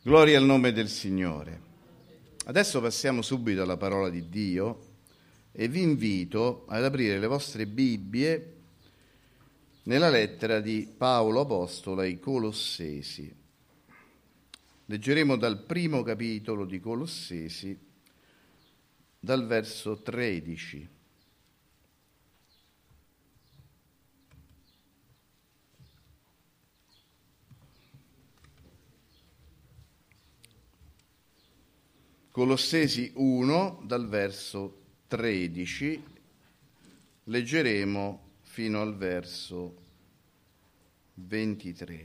Gloria al nome del Signore. Adesso passiamo subito alla parola di Dio e vi invito ad aprire le vostre Bibbie nella lettera di Paolo Apostolo ai Colossesi. Leggeremo dal primo capitolo di Colossesi, dal verso 13. Colossesi 1, dal verso 13, leggeremo fino al verso 23.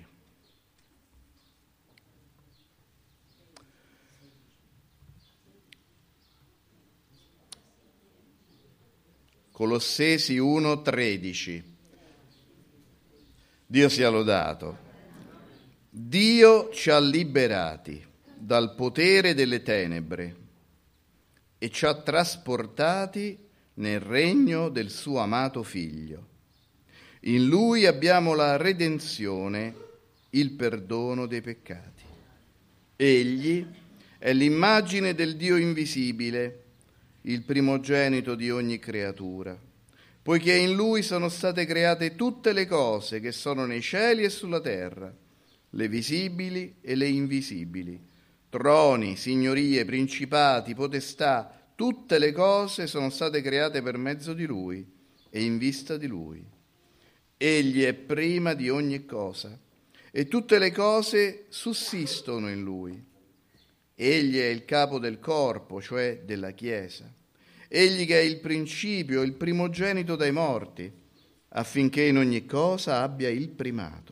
Colossesi 1, 13. Dio sia lodato. Dio ci ha liberati dal potere delle tenebre e ci ha trasportati nel regno del suo amato Figlio. In Lui abbiamo la redenzione, il perdono dei peccati. Egli è l'immagine del Dio invisibile, il primogenito di ogni creatura, poiché in Lui sono state create tutte le cose che sono nei cieli e sulla terra, le visibili e le invisibili, troni, signorie, principati, potestà, tutte le cose sono state create per mezzo di Lui e in vista di Lui. Egli è prima di ogni cosa e tutte le cose sussistono in Lui. Egli è il capo del corpo, cioè della Chiesa. Egli che è il principio, il primogenito dai morti, affinché in ogni cosa abbia il primato.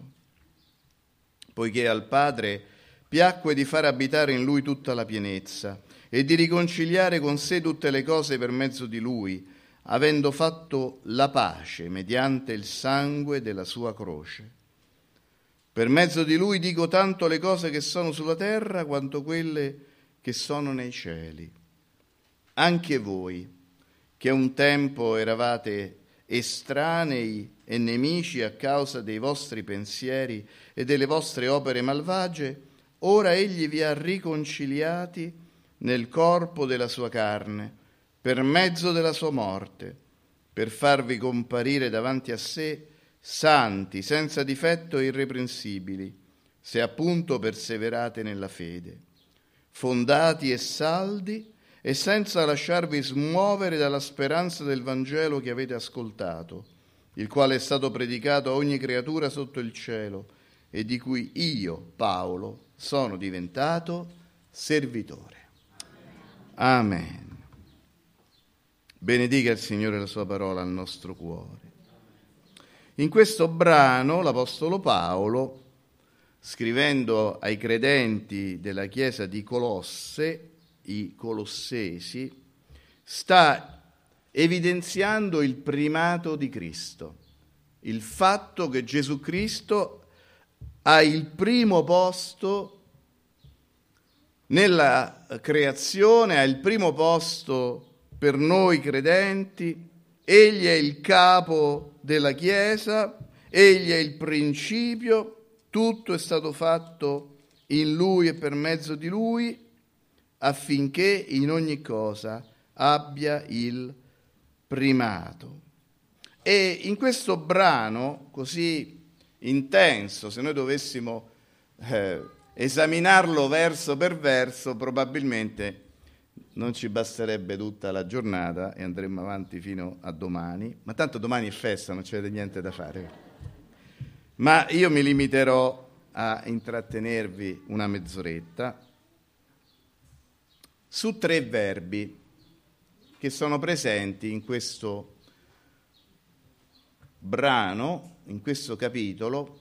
Poiché al Padre piacque di far abitare in Lui tutta la pienezza e di riconciliare con sé tutte le cose per mezzo di Lui, avendo fatto la pace mediante il sangue della sua croce. Per mezzo di Lui dico tanto le cose che sono sulla terra quanto quelle che sono nei cieli. Anche voi, che un tempo eravate estranei e nemici a causa dei vostri pensieri e delle vostre opere malvagie, ora Egli vi ha riconciliati nel corpo della sua carne, per mezzo della sua morte, per farvi comparire davanti a sé santi, senza difetto e irreprensibili, se appunto perseverate nella fede, fondati e saldi e senza lasciarvi smuovere dalla speranza del Vangelo che avete ascoltato, il quale è stato predicato a ogni creatura sotto il cielo e di cui io, Paolo, sono diventato servitore. Amen. Benedica il Signore la sua parola al nostro cuore. In questo brano l'Apostolo Paolo, scrivendo ai credenti della chiesa di Colosse, i Colossesi, sta evidenziando il primato di Cristo, il fatto che Gesù Cristo ha il primo posto nella creazione, ha il primo posto per noi credenti. Egli è il capo della Chiesa, egli è il principio, tutto è stato fatto in Lui e per mezzo di Lui, affinché in ogni cosa abbia il primato. E in questo brano così intenso, se noi dovessimo esaminarlo verso per verso, probabilmente non ci basterebbe tutta la giornata e andremmo avanti fino a domani, ma tanto domani è festa, non c'è niente da fare. Ma io mi limiterò a intrattenervi una mezz'oretta su 3 verbi che sono presenti in questo brano, in questo capitolo.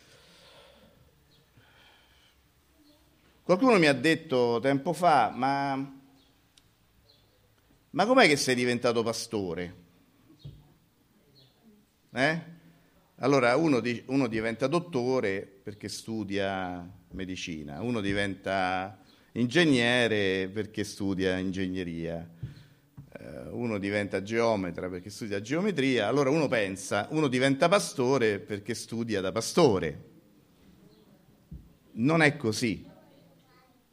Qualcuno mi ha detto tempo fa, ma com'è che sei diventato pastore? Allora uno diventa dottore perché studia medicina, uno diventa ingegnere perché studia ingegneria, uno diventa geometra perché studia geometria, allora uno pensa, uno diventa pastore perché studia da pastore. Non è così.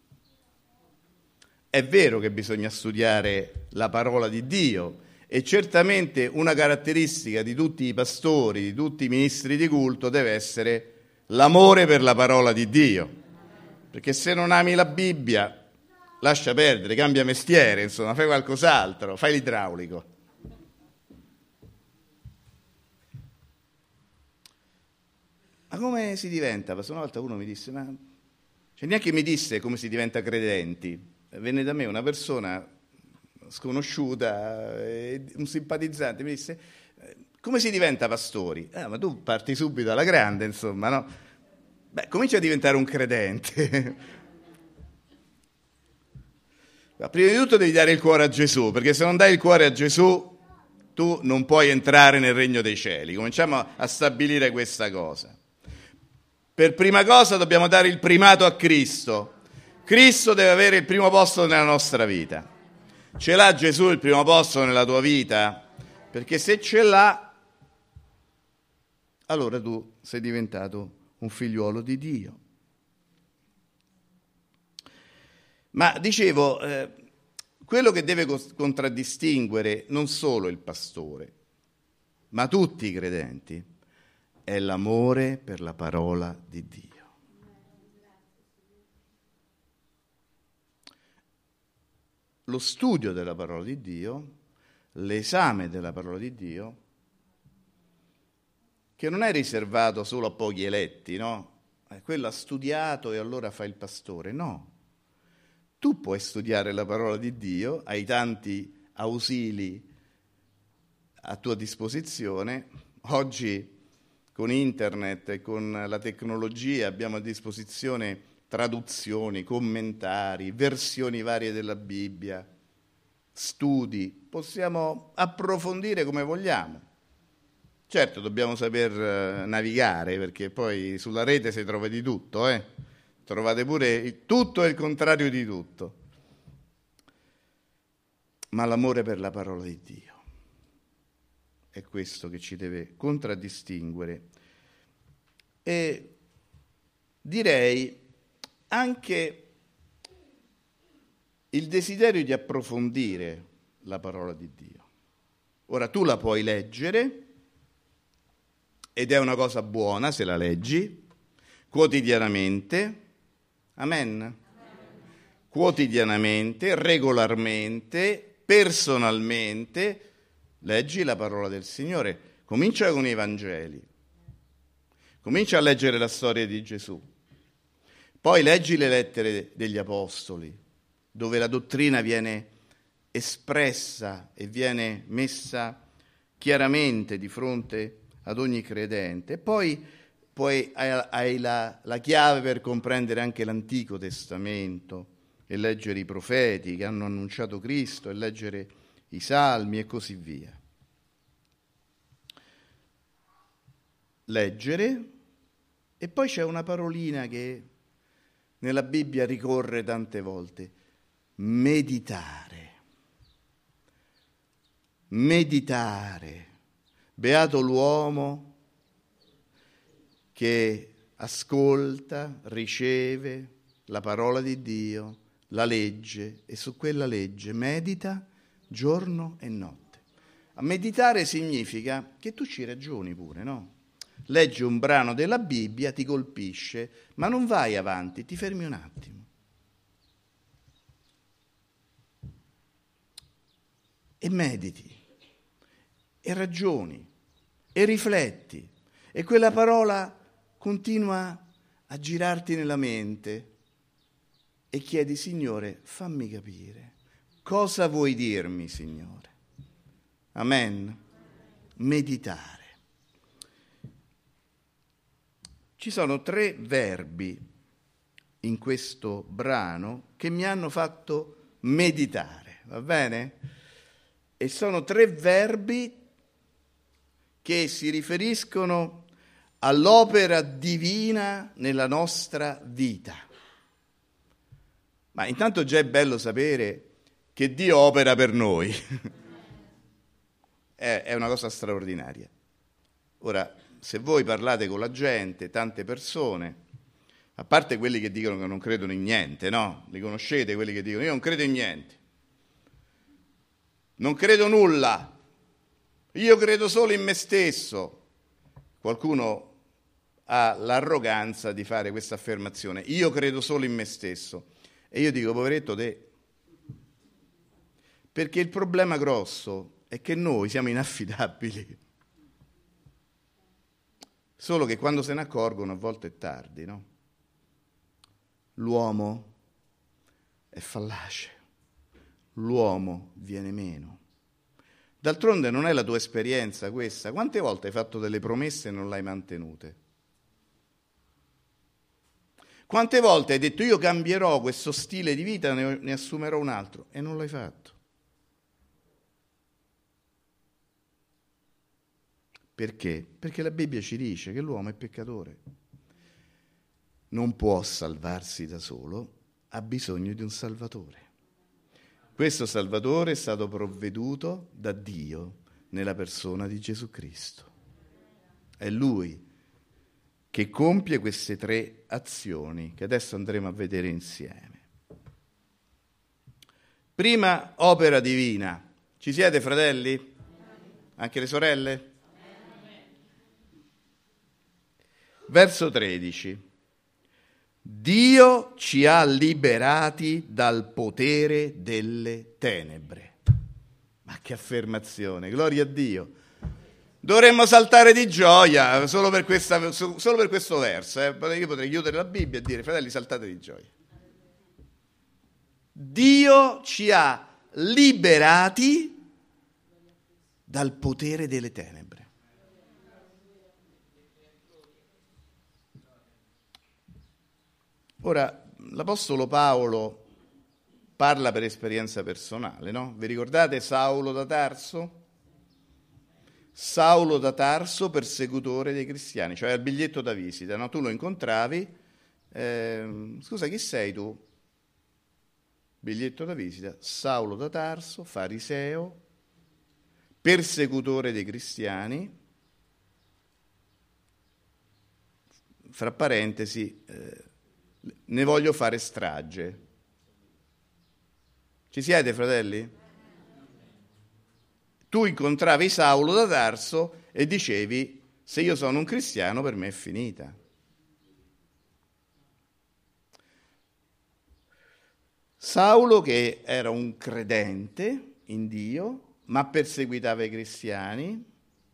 È vero che bisogna studiare la parola di Dio e certamente una caratteristica di tutti i pastori, di tutti i ministri di culto deve essere l'amore per la parola di Dio. Perché se non ami la Bibbia, lascia perdere, cambia mestiere, insomma, fai qualcos'altro, fai l'idraulico. Ma come si diventa? Una volta uno mi disse, neanche mi disse come si diventa credenti. Venne da me una persona sconosciuta, un simpatizzante, mi disse, come si diventa pastori? Ma tu parti subito alla grande, insomma, no? Beh, comincia a diventare un credente. Ma prima di tutto devi dare il cuore a Gesù, perché se non dai il cuore a Gesù, tu non puoi entrare nel regno dei cieli. Cominciamo a stabilire questa cosa. Per prima cosa dobbiamo dare il primato a Cristo. Cristo deve avere il primo posto nella nostra vita. Ce l'ha Gesù il primo posto nella tua vita? Perché se ce l'ha, allora tu sei diventato un figliuolo di Dio. Ma dicevo, quello che deve contraddistinguere non solo il pastore, ma tutti i credenti, è l'amore per la parola di Dio. Lo studio della parola di Dio, l'esame della parola di Dio, che non è riservato solo a pochi eletti, no? Quello ha studiato e allora fa il pastore, no. Tu puoi studiare la parola di Dio, hai tanti ausili a tua disposizione. Oggi con internet e con la tecnologia abbiamo a disposizione traduzioni, commentari, versioni varie della Bibbia, studi, possiamo approfondire come vogliamo. Certo, dobbiamo saper navigare, perché poi sulla rete si trova di tutto, Trovate pure tutto e il contrario di tutto. Ma l'amore per la parola di Dio è questo che ci deve contraddistinguere. E direi anche il desiderio di approfondire la parola di Dio. Ora tu la puoi leggere, ed è una cosa buona se la leggi, quotidianamente, amen? Quotidianamente, regolarmente, personalmente, leggi la parola del Signore. Comincia con i Vangeli, comincia a leggere la storia di Gesù, poi leggi le lettere degli Apostoli, dove la dottrina viene espressa e viene messa chiaramente di fronte ad ogni credente. Poi hai la chiave per comprendere anche l'Antico Testamento e leggere i profeti che hanno annunciato Cristo e leggere i Salmi e così via. Leggere, e poi c'è una parolina che nella Bibbia ricorre tante volte: meditare. Meditare. Beato l'uomo che ascolta, riceve la parola di Dio, la legge e su quella legge medita giorno e notte. A meditare significa che tu ci ragioni pure, no? Leggi un brano della Bibbia, ti colpisce, ma non vai avanti, ti fermi un attimo. E mediti, e ragioni, e rifletti, e quella parola continua a girarti nella mente e chiedi: Signore, fammi capire, cosa vuoi dirmi, Signore? Amen? Meditare. Ci sono 3 verbi in questo brano che mi hanno fatto meditare, va bene? E sono 3 verbi che si riferiscono all'opera divina nella nostra vita. Ma intanto già è bello sapere che Dio opera per noi. È una cosa straordinaria. Ora, se voi parlate con la gente, tante persone, A parte quelli che dicono che non credono in niente, no? Li conoscete quelli che dicono io non credo in niente, non credo nulla, io credo solo in me stesso. Qualcuno ha l'arroganza di fare questa affermazione, io credo solo in me stesso. E io dico, poveretto te, perché il problema grosso è che noi siamo inaffidabili. Solo che quando se ne accorgono a volte è tardi, no? L'uomo è fallace, l'uomo viene meno. D'altronde non è la tua esperienza questa? Quante volte hai fatto delle promesse e non le hai mantenute? Quante volte hai detto io cambierò questo stile di vita, ne assumerò un altro e non l'hai fatto? Perché? Perché la Bibbia ci dice che l'uomo è peccatore. Non può salvarsi da solo, ha bisogno di un Salvatore. Questo Salvatore è stato provveduto da Dio nella persona di Gesù Cristo. È Lui che compie queste 3 azioni che adesso andremo a vedere insieme. Prima, opera divina. Ci siete, fratelli? Anche le sorelle? Verso 13. Dio ci ha liberati dal potere delle tenebre. Ma che affermazione, gloria a Dio. Dovremmo saltare di gioia solo per questo verso. Io potrei chiudere la Bibbia e dire, fratelli, saltate di gioia. Dio ci ha liberati dal potere delle tenebre. Ora, l'Apostolo Paolo parla per esperienza personale, no? Vi ricordate Saulo da Tarso? Saulo da Tarso, persecutore dei cristiani, cioè il biglietto da visita, no? Tu lo incontravi, scusa, chi sei tu? Biglietto da visita, Saulo da Tarso, fariseo, persecutore dei cristiani, fra parentesi, ne voglio fare strage. Ci siete, fratelli? Tu incontravi Saulo da Tarso e dicevi, se io sono un cristiano per me è finita. Saulo, che era un credente in Dio, ma perseguitava i cristiani.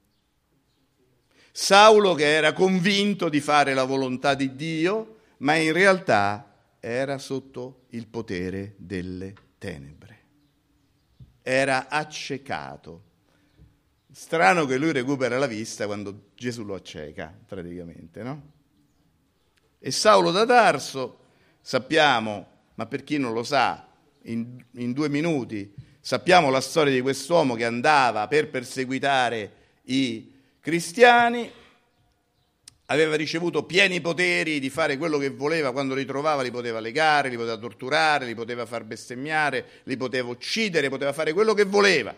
Saulo, che era convinto di fare la volontà di Dio, ma in realtà era sotto il potere delle tenebre. Era accecato. Strano che lui recupera la vista quando Gesù lo acceca, praticamente, no? E Saulo da Tarso, sappiamo, ma per chi non lo sa, in 2 minuti, sappiamo la storia di quest'uomo che andava per perseguitare i cristiani, aveva ricevuto pieni poteri di fare quello che voleva, quando li trovava li poteva legare, li poteva torturare, li poteva far bestemmiare, li poteva uccidere, poteva fare quello che voleva.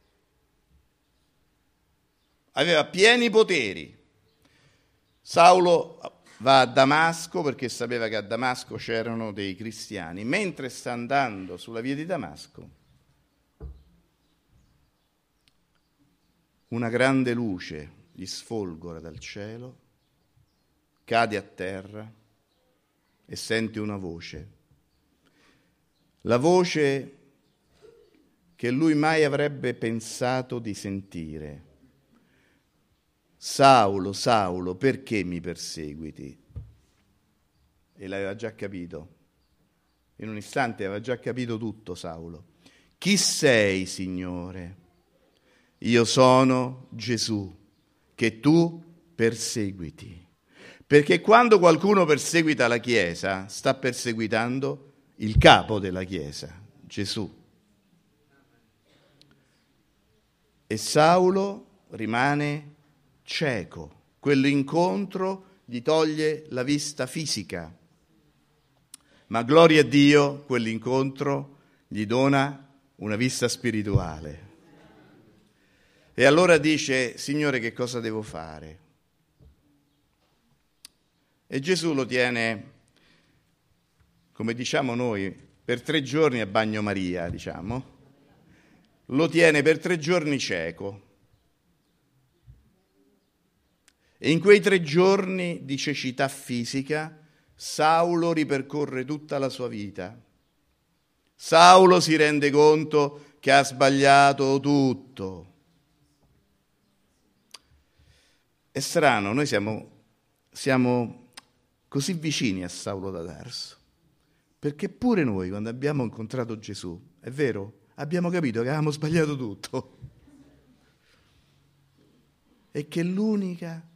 Aveva pieni poteri. Saulo va a Damasco perché sapeva che a Damasco c'erano dei cristiani. Mentre sta andando sulla via di Damasco, una grande luce gli sfolgora dal cielo, cade a terra e sente una voce. La voce che lui mai avrebbe pensato di sentire. Saulo, Saulo, perché mi perseguiti? E l'aveva già capito. In un istante aveva già capito tutto Saulo. Chi sei, Signore? Io sono Gesù, che tu perseguiti. Perché quando qualcuno perseguita la Chiesa, sta perseguitando il capo della Chiesa, Gesù. E Saulo rimane cieco. Quell'incontro gli toglie la vista fisica. Ma gloria a Dio, quell'incontro gli dona una vista spirituale. E allora dice, Signore, che cosa devo fare? E Gesù lo tiene come diciamo noi, per 3 giorni a bagnomaria, diciamo, lo tiene per 3 giorni cieco. E in quei 3 giorni di cecità fisica, Saulo ripercorre tutta la sua vita. Saulo si rende conto che ha sbagliato tutto. È strano, noi siamo così vicini a Saulo da Tarso, perché pure noi, quando abbiamo incontrato Gesù, è vero, abbiamo capito che avevamo sbagliato tutto e che l'unica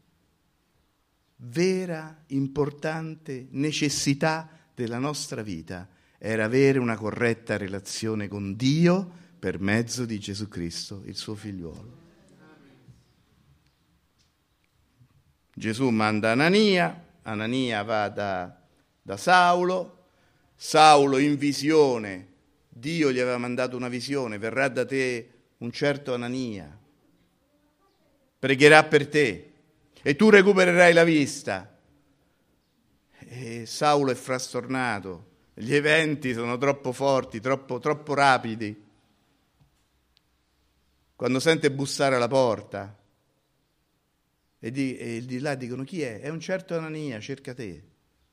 vera, importante necessità della nostra vita era avere una corretta relazione con Dio per mezzo di Gesù Cristo, il suo figliuolo. Gesù manda Anania va da Saulo, Saulo in visione, Dio gli aveva mandato una visione, verrà da te un certo Anania, pregherà per te e tu recupererai la vista. E Saulo è frastornato, gli eventi sono troppo forti, troppo rapidi. Quando sente bussare alla porta e di là dicono: chi è? È un certo Anania, cerca te.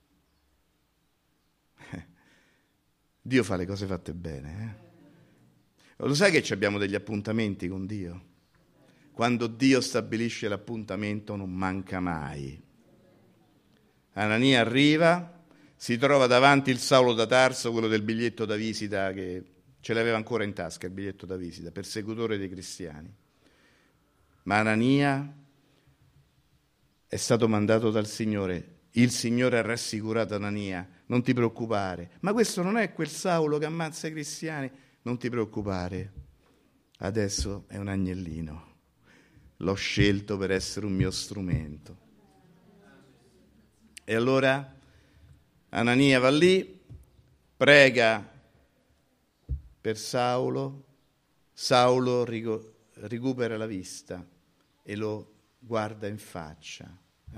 Dio fa le cose fatte bene. Lo sai che abbiamo degli appuntamenti con Dio? Quando Dio stabilisce l'appuntamento non manca mai. Anania arriva, si trova davanti il Saulo da Tarso, quello del biglietto da visita, che ce l'aveva ancora in tasca il biglietto da visita, persecutore dei cristiani. Ma Anania è stato mandato dal Signore. Il Signore ha rassicurato Anania: non ti preoccupare. Ma questo non è quel Saulo che ammazza i cristiani? Non ti preoccupare, adesso è un agnellino. L'ho scelto per essere un mio strumento. E allora Anania va lì, prega per Saulo, Saulo recupera la vista e lo guarda in faccia.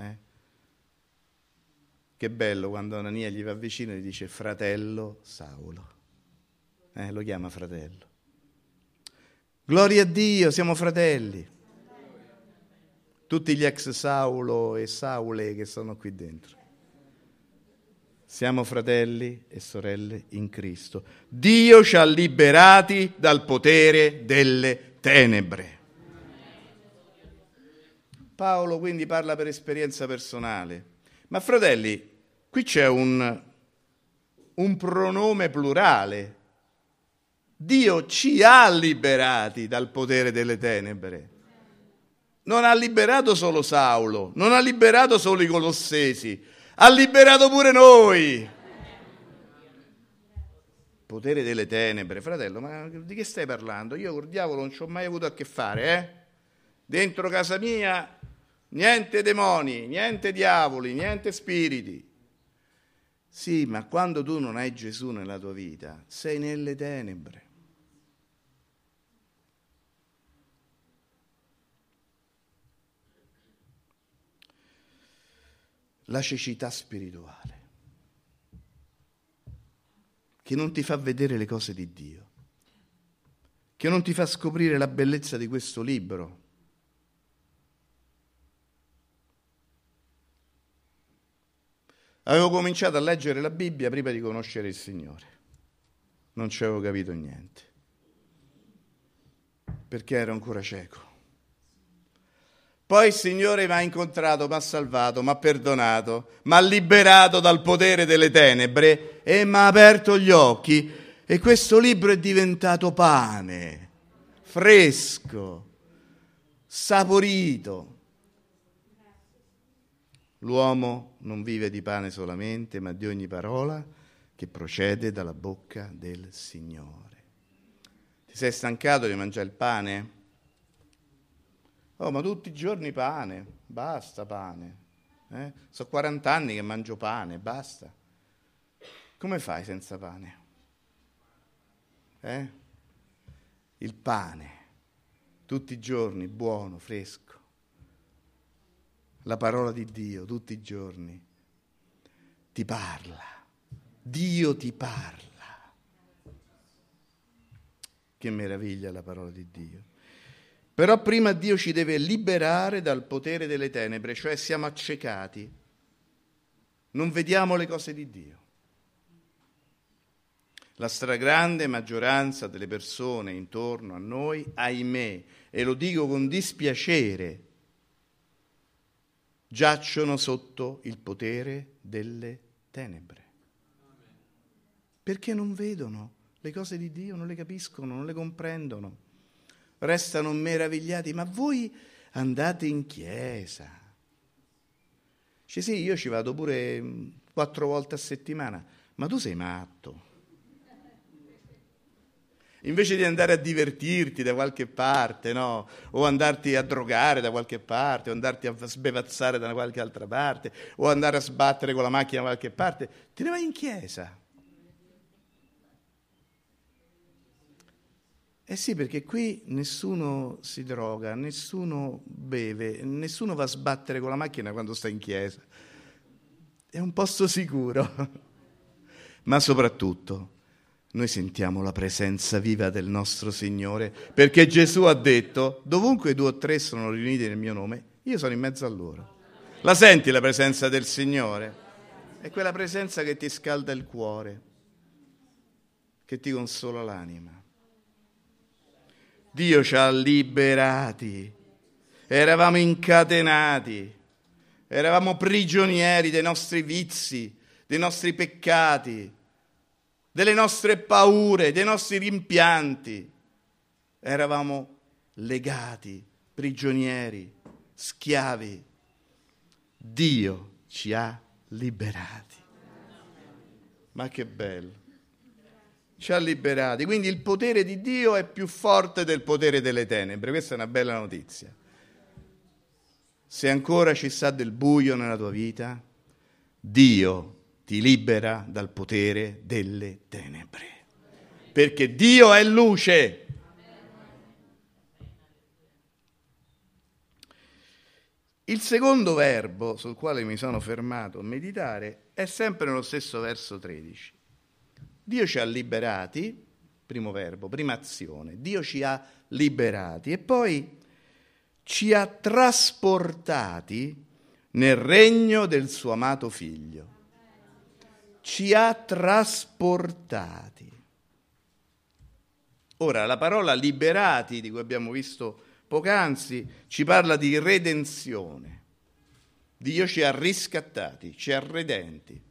Che bello quando Anania gli va vicino e gli dice: fratello Saulo. Lo chiama fratello. Gloria a Dio, siamo fratelli. Tutti gli ex Saulo e Saule che sono qui dentro. Siamo fratelli e sorelle in Cristo. Dio ci ha liberati dal potere delle tenebre. Paolo quindi parla per esperienza personale. Ma fratelli, qui c'è un pronome plurale. Dio ci ha liberati dal potere delle tenebre. Non ha liberato solo Saulo, non ha liberato solo i Colossesi, ha liberato pure noi. Potere delle tenebre, fratello, ma di che stai parlando? Io col diavolo non ci ho mai avuto a che fare, Dentro casa mia niente demoni, niente diavoli, niente spiriti. Sì, ma quando tu non hai Gesù nella tua vita, sei nelle tenebre. La cecità spirituale, che non ti fa vedere le cose di Dio, che non ti fa scoprire la bellezza di questo libro. Avevo cominciato a leggere la Bibbia prima di conoscere il Signore, non ci avevo capito niente, perché ero ancora cieco. Poi il Signore mi ha incontrato, mi ha salvato, mi ha perdonato, mi ha liberato dal potere delle tenebre e mi ha aperto gli occhi. E questo libro è diventato pane, fresco, saporito. L'uomo non vive di pane solamente, ma di ogni parola che procede dalla bocca del Signore. Ti sei stancato di mangiare il pane? Oh, ma tutti i giorni pane, basta pane. Sono 40 anni che mangio pane, basta. Come fai senza pane? Il pane, tutti i giorni, buono, fresco. La parola di Dio, tutti i giorni, ti parla. Dio ti parla. Che meraviglia la parola di Dio. Però prima Dio ci deve liberare dal potere delle tenebre, cioè siamo accecati. Non vediamo le cose di Dio. La stragrande maggioranza delle persone intorno a noi, ahimè, e lo dico con dispiacere, giacciono sotto il potere delle tenebre. Perché non vedono le cose di Dio, non le capiscono, non le comprendono. Restano meravigliati. Ma voi andate in chiesa? Dice sì, io ci vado pure 4 volte a settimana. Ma tu sei matto. Invece di andare a divertirti da qualche parte, no? O andarti a drogare da qualche parte, o andarti a sbevazzare da qualche altra parte, o andare a sbattere con la macchina da qualche parte, te ne vai in chiesa. Eh sì, perché qui nessuno si droga, nessuno beve, nessuno va a sbattere con la macchina quando sta in chiesa. È un posto sicuro. Ma soprattutto noi sentiamo la presenza viva del nostro Signore, perché Gesù ha detto: dovunque 2 o 3 sono riuniti nel mio nome, io sono in mezzo a loro. La senti la presenza del Signore? È quella presenza che ti scalda il cuore, che ti consola l'anima. Dio ci ha liberati, eravamo incatenati, eravamo prigionieri dei nostri vizi, dei nostri peccati, delle nostre paure, dei nostri rimpianti. Eravamo legati, prigionieri, schiavi. Dio ci ha liberati. Ma che bello! Ci ha liberati. Quindi il potere di Dio è più forte del potere delle tenebre. Questa è una bella notizia. Se ancora ci sta del buio nella tua vita, Dio ti libera dal potere delle tenebre. Perché Dio è luce. Il secondo verbo sul quale mi sono fermato a meditare è sempre nello stesso verso 13. Dio ci ha liberati, primo verbo, prima azione, Dio ci ha liberati e poi ci ha trasportati nel regno del suo amato Figlio. Ci ha trasportati. Ora, la parola liberati, di cui abbiamo visto poc'anzi, ci parla di redenzione. Dio ci ha riscattati, ci ha redenti.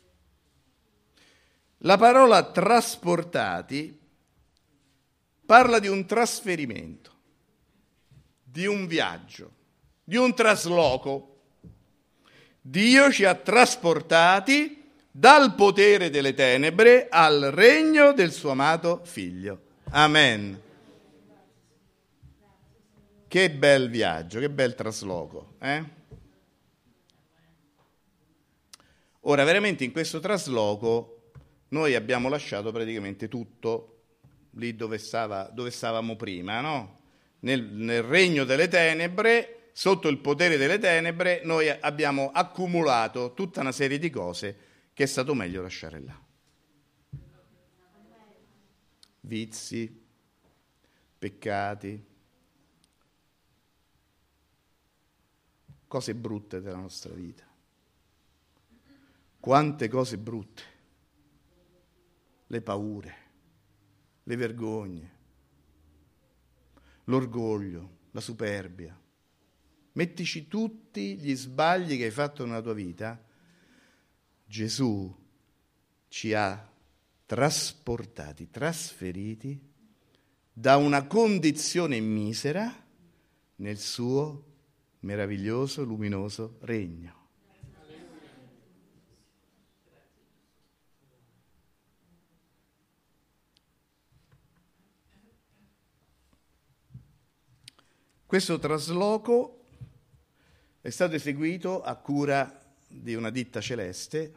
La parola trasportati parla di un trasferimento, di un viaggio, di un trasloco. Dio ci ha trasportati dal potere delle tenebre al regno del suo amato Figlio. Amen. Che bel viaggio, che bel trasloco, eh? Ora, veramente in questo trasloco noi abbiamo lasciato praticamente tutto lì dove stavamo prima, no? Nel regno delle tenebre, sotto il potere delle tenebre, noi abbiamo accumulato tutta una serie di cose che è stato meglio lasciare là. Vizi, peccati, cose brutte della nostra vita. Quante cose brutte. Le paure, le vergogne, l'orgoglio, la superbia. Mettici tutti gli sbagli che hai fatto nella tua vita. Gesù ci ha trasportati, trasferiti da una condizione misera nel suo meraviglioso, luminoso regno. Questo trasloco è stato eseguito a cura di una ditta celeste.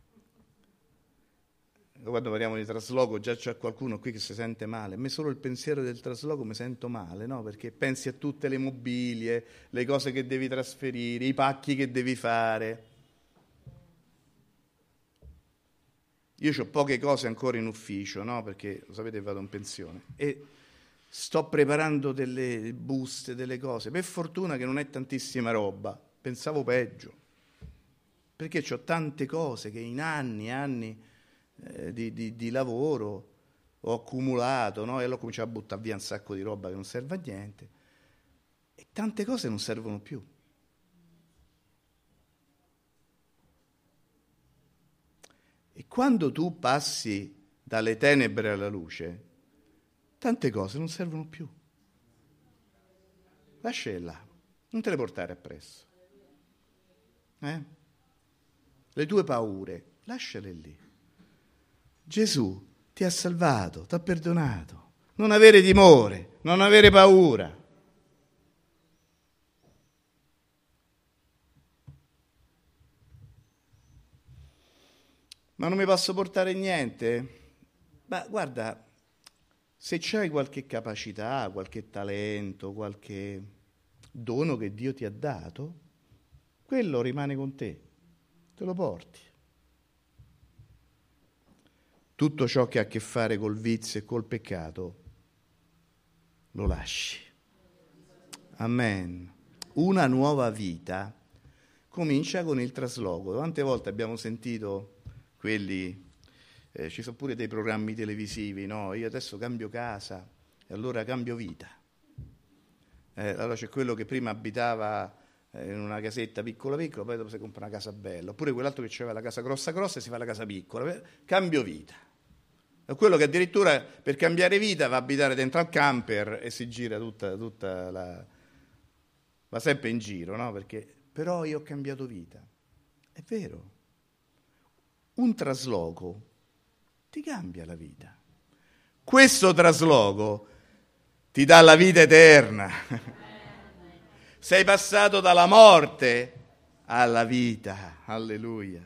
Quando parliamo di trasloco già c'è qualcuno qui che si sente male. A me solo il pensiero del trasloco mi sento male, no? Perché pensi a tutte le mobilie, le cose che devi trasferire, i pacchi che devi fare. Io ho poche cose ancora in ufficio, no? Perché, lo sapete, vado in pensione. E sto preparando delle buste, delle cose. Per fortuna che non è tantissima roba. Pensavo peggio. Perché ho tante cose che in anni e anni di lavoro ho accumulato, no? E allora ho cominciato a buttare via un sacco di roba che non serve a niente. E tante cose non servono più. E quando tu passi dalle tenebre alla luce, tante cose non servono più. Lasciale là, non te le portare appresso. Le tue paure, lasciale lì. Gesù ti ha salvato, ti ha perdonato. Non avere timore, non avere paura. Ma non mi posso portare niente? Ma guarda, se c'hai qualche capacità, qualche talento, qualche dono che Dio ti ha dato, quello rimane con te, te lo porti. Tutto ciò che ha a che fare col vizio e col peccato, lo lasci. Amen. Una nuova vita comincia con il trasloco. Quante volte abbiamo sentito quelli, ci sono pure dei programmi televisivi, no? Io adesso cambio casa e allora cambio vita. Allora c'è quello che prima abitava in una casetta piccola piccola, poi dopo si compra una casa bella, oppure quell'altro che aveva la casa grossa grossa e si fa la casa piccola. Cambio vita. È quello che addirittura per cambiare vita va a abitare dentro al camper e si gira tutta la... va sempre in giro, no? Perché però io ho cambiato vita. È vero. Un trasloco ti cambia la vita. Questo trasloco ti dà la vita eterna. Sei passato dalla morte alla vita. Alleluia.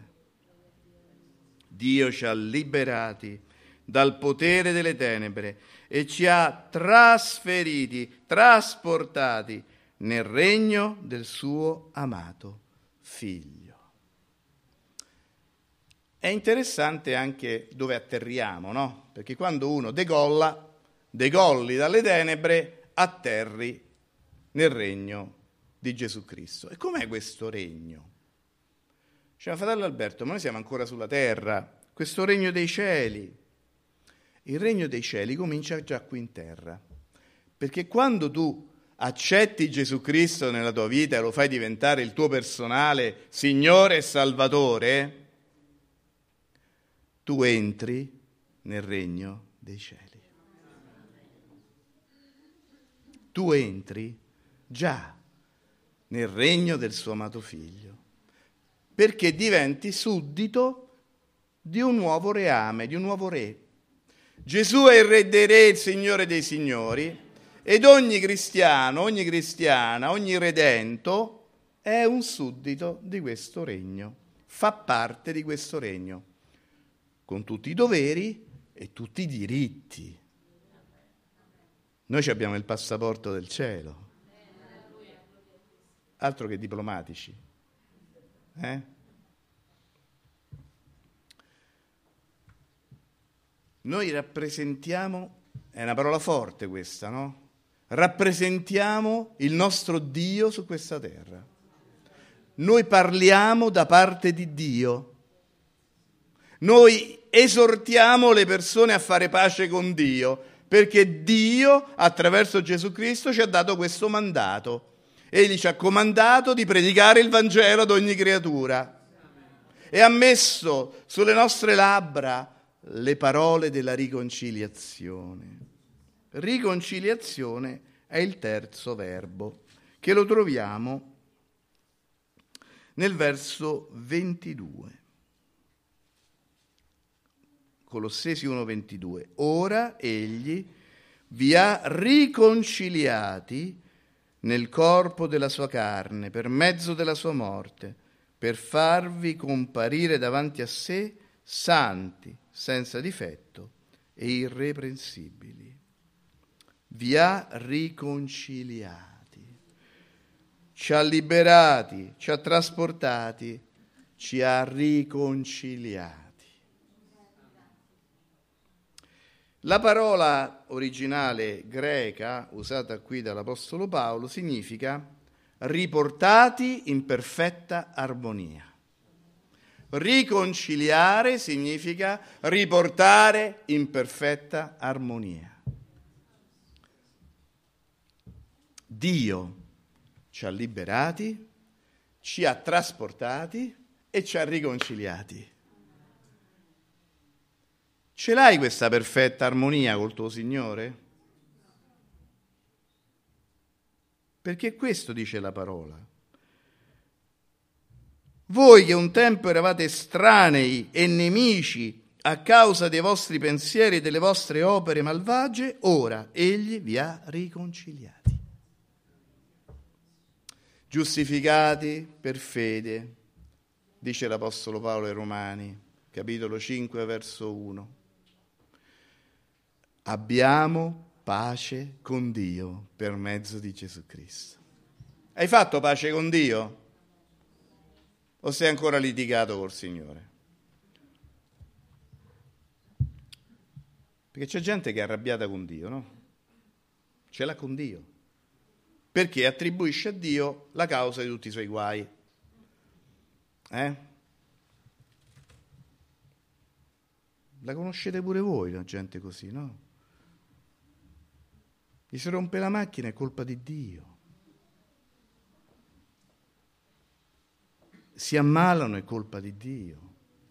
Dio ci ha liberati dal potere delle tenebre e ci ha trasferiti, trasportati nel regno del suo amato Figlio. È interessante anche dove atterriamo, no? Perché quando uno decolli dalle tenebre, atterri nel regno di Gesù Cristo. E com'è questo regno? Diceva fratello Alberto, ma noi siamo ancora sulla terra, questo regno dei cieli. Il regno dei cieli comincia già qui in terra, perché quando tu accetti Gesù Cristo nella tua vita e lo fai diventare il tuo personale Signore e Salvatore, tu entri nel regno dei cieli. Tu entri già nel regno del suo amato Figlio, perché diventi suddito di un nuovo reame, di un nuovo re. Gesù è il Re dei Re, il Signore dei Signori, ed ogni cristiano, ogni cristiana, ogni redento è un suddito di questo regno, fa parte di questo regno, con tutti i doveri e tutti i diritti. Noi abbiamo il passaporto del cielo, altro che diplomatici. Noi rappresentiamo, è una parola forte questa, no? Rappresentiamo il nostro Dio su questa terra. Noi parliamo da parte di Dio. Noi esortiamo le persone a fare pace con Dio, perché Dio, attraverso Gesù Cristo, ci ha dato questo mandato. Egli ci ha comandato di predicare il Vangelo ad ogni creatura e ha messo sulle nostre labbra le parole della riconciliazione. Riconciliazione è il terzo verbo, che lo troviamo nel verso 22. Colossesi 1,22. Ora egli vi ha riconciliati nel corpo della sua carne, per mezzo della sua morte, per farvi comparire davanti a sé santi, senza difetto e irreprensibili. Vi ha riconciliati, ci ha liberati, ci ha trasportati, ci ha riconciliati. La parola originale greca usata qui dall'Apostolo Paolo significa riportati in perfetta armonia. Riconciliare significa riportare in perfetta armonia. Dio ci ha liberati, ci ha trasportati e ci ha riconciliati. Ce l'hai questa perfetta armonia col tuo Signore? Perché questo dice la parola. Voi che un tempo eravate estranei e nemici a causa dei vostri pensieri e delle vostre opere malvagie, ora Egli vi ha riconciliati. Giustificati per fede, dice l'Apostolo Paolo ai Romani, capitolo 5, verso 1. Abbiamo pace con Dio per mezzo di Gesù Cristo. Hai fatto pace con Dio? O sei ancora litigato col Signore? Perché c'è gente che è arrabbiata con Dio, no? Ce l'ha con Dio. Perché attribuisce a Dio la causa di tutti i suoi guai. La conoscete pure voi, la gente così, no? Gli si rompe la macchina, è colpa di Dio. Si ammalano, è colpa di Dio.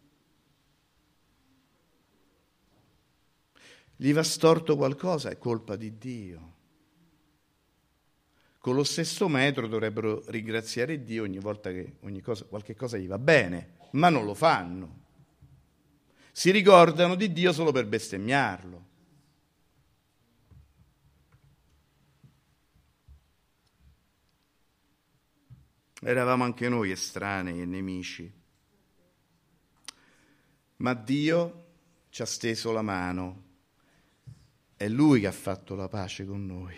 Gli va storto qualcosa, è colpa di Dio. Con lo stesso metro dovrebbero ringraziare Dio ogni volta che qualche cosa gli va bene, ma non lo fanno. Si ricordano di Dio solo per bestemmiarlo. Eravamo anche noi estranei e nemici, ma Dio ci ha steso la mano. È Lui che ha fatto la pace con noi.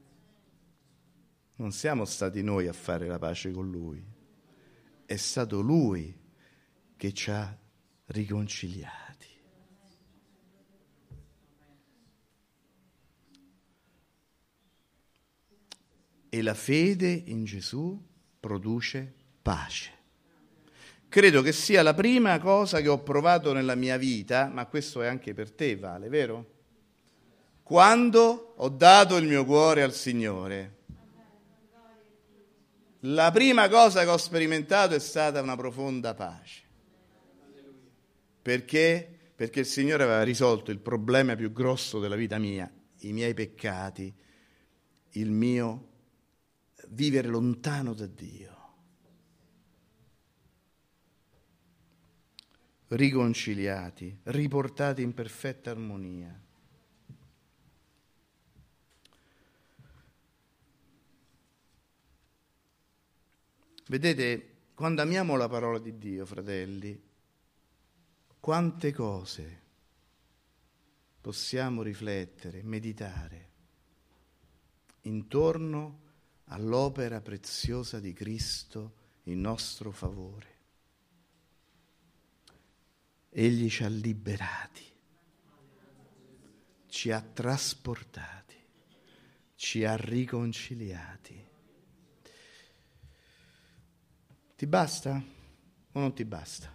Non siamo stati noi a fare la pace con Lui. È stato Lui che ci ha riconciliati. E la fede in Gesù produce pace. Credo che sia la prima cosa che ho provato nella mia vita, ma questo è anche per te, Vale, vero? Quando ho dato il mio cuore al Signore, la prima cosa che ho sperimentato è stata una profonda pace. Perché? Perché il Signore aveva risolto il problema più grosso della vita mia, i miei peccati, il mio vivere lontano da Dio. Riconciliati, riportati in perfetta armonia. Vedete, quando amiamo la parola di Dio, fratelli, quante cose possiamo riflettere, meditare intorno all'opera preziosa di Cristo in nostro favore. Egli ci ha liberati, ci ha trasportati, ci ha riconciliati. Ti basta o non ti basta?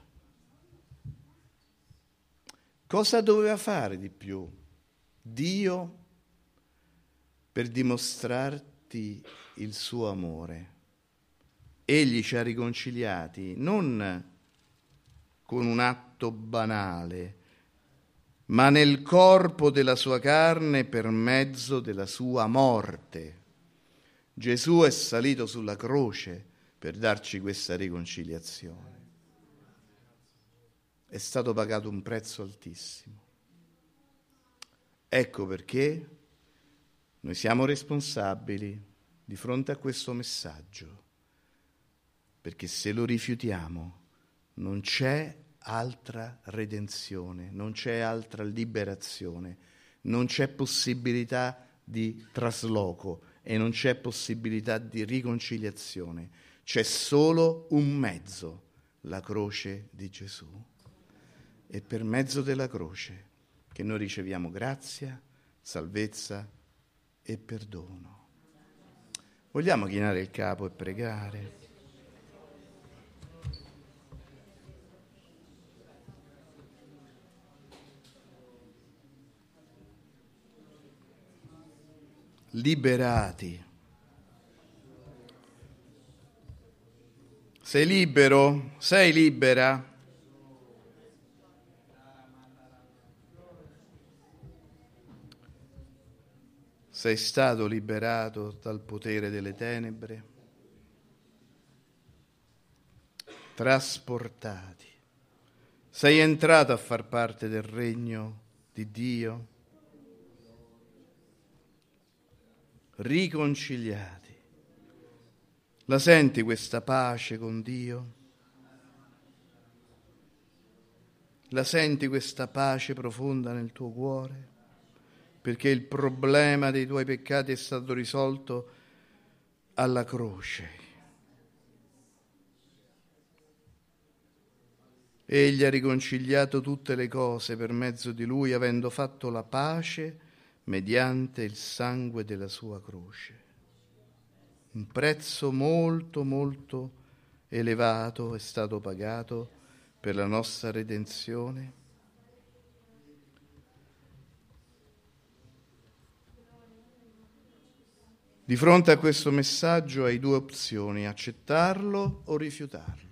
Cosa doveva fare di più Dio per dimostrarti il suo amore? Egli ci ha riconciliati non con un atto banale, ma nel corpo della sua carne per mezzo della sua morte. Gesù è salito sulla croce per darci questa riconciliazione. È stato pagato un prezzo altissimo. Ecco perché noi siamo responsabili di fronte a questo messaggio, perché se lo rifiutiamo non c'è altra redenzione, non c'è altra liberazione, non c'è possibilità di trasloco e non c'è possibilità di riconciliazione. C'è solo un mezzo, la croce di Gesù. E per mezzo della croce che noi riceviamo grazia, salvezza e perdono. Vogliamo chinare il capo e pregare? Liberati. Sei libero? Sei libera? Sei stato liberato dal potere delle tenebre? Trasportati. Sei entrato a far parte del regno di Dio? Riconciliati. La senti questa pace con Dio? La senti questa pace profonda nel tuo cuore? Perché il problema dei tuoi peccati è stato risolto alla croce. Egli ha riconciliato tutte le cose per mezzo di Lui, avendo fatto la pace mediante il sangue della sua croce. Un prezzo molto, molto elevato è stato pagato per la nostra redenzione. Di fronte a questo messaggio hai due opzioni: accettarlo o rifiutarlo.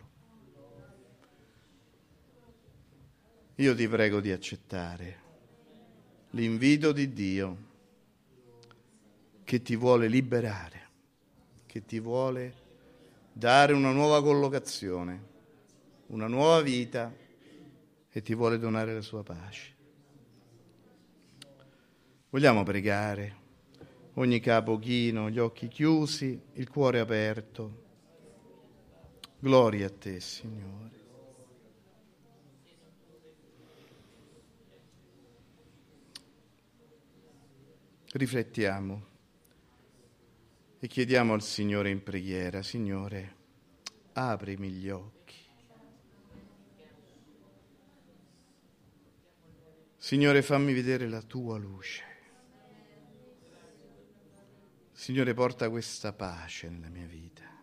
Io ti prego di accettare l'invito di Dio che ti vuole liberare, che ti vuole dare una nuova collocazione, una nuova vita e ti vuole donare la sua pace. Vogliamo pregare, ogni capo chino, gli occhi chiusi, il cuore aperto. Gloria a te, Signore. Riflettiamo e chiediamo al Signore in preghiera: Signore, aprimi gli occhi. Signore, fammi vedere la tua luce. Signore, porta questa pace nella mia vita.